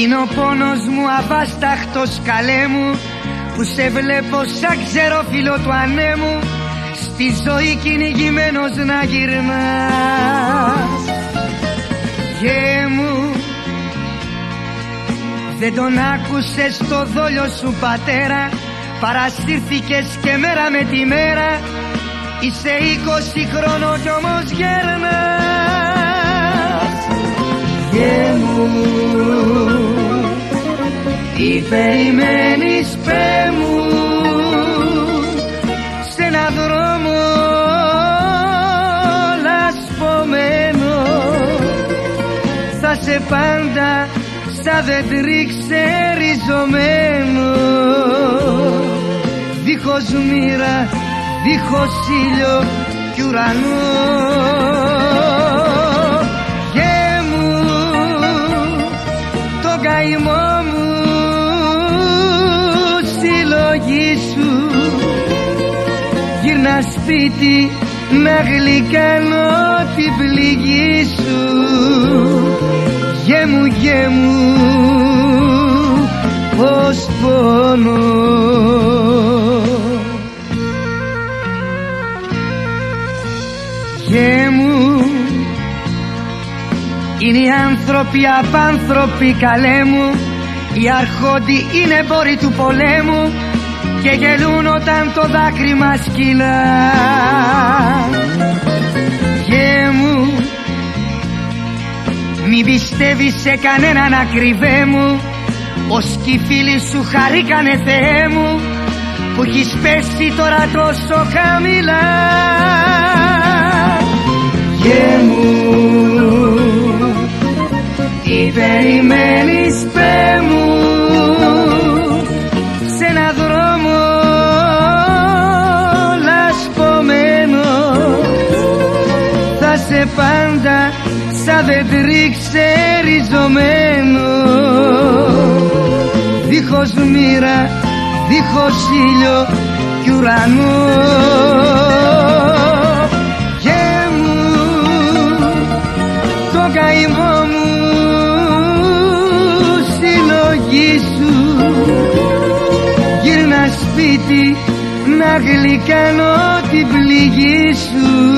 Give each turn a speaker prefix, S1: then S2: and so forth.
S1: Είναι ο πόνος μου αβάσταχτος καλέ μου, που σε βλέπω σαν ξερόφυλλο του ανέμου, στη ζωή κυνηγημένος να γυρνάς. Γε μου, δεν τον άκουσες το δόλιο σου πατέρα, παρασύρθηκες και μέρα με τη μέρα, είσαι 20 χρόνο κι όμως γέρνας. Γε μου, τι περιμένεις πέ μου, σ' ένα δρόμο λασπωμένο, θα σε πάντα σαν δέντρι ξεριζωμένο, δίχως μοίρα, δίχως ήλιο κι ουρανό. Γε μου, το καημό μου συλλογή σου, γύρνα σπίτι να γλυκάνω την πληγή σου. Γε μου, γε μου, πως πονώ. Γε μου, είναι οι άνθρωποι απάνθρωποι καλέ μου, οι αρχόντοι είναι εμπόροι του πολέμου και γελούν όταν το δάκρυ μας κυλά. Γε μου, μη πιστεύεις σε κανέναν ακριβέ μου, ως κι οι φίλοι σου χαρήκανε Θεέ μου, που έχεις πέσει τώρα τόσο χαμηλά. Γε μου, τι περιμένεις πέ μου, σ' ένα δρόμο λασπωμένο, θα σε πάντα σαν δέντρι ξεριζωμένο, δίχως μοίρα, δίχως ήλιο κι ουρανό. Γε μου, το καημό μου συλλογή σου, γύρνα σπίτι να γλυκάνω την πληγή σου.